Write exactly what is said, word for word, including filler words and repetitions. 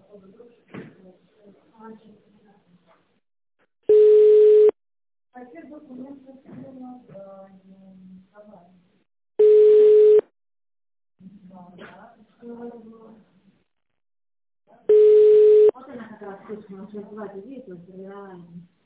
Вот она как раз точно, он сейчас два визит, вот, реально.